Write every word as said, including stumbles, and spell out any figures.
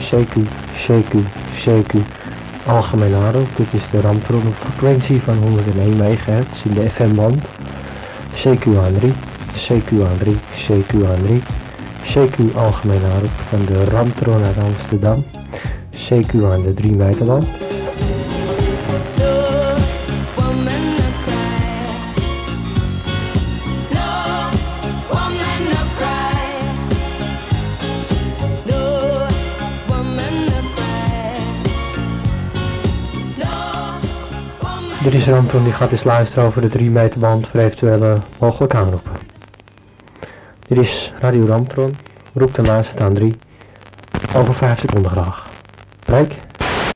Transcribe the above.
C Q, C Q, C Q, algemeen aanroep. Dit is de Ramtron op frequentie van honderdéén megahertz in de F M-band. C Q aan drie, C Q aan drie, C Q aan drie, C Q algemeen aanroep van de Ramtron uit Amsterdam. C Q aan de drie meter band. Dit is Ramtron die gaat eens luisteren over de drie meter band voor eventuele mogelijke aanroepen. Dit is Radio Ramtron, roept en luistert aan drie, over vijf seconden graag. Break.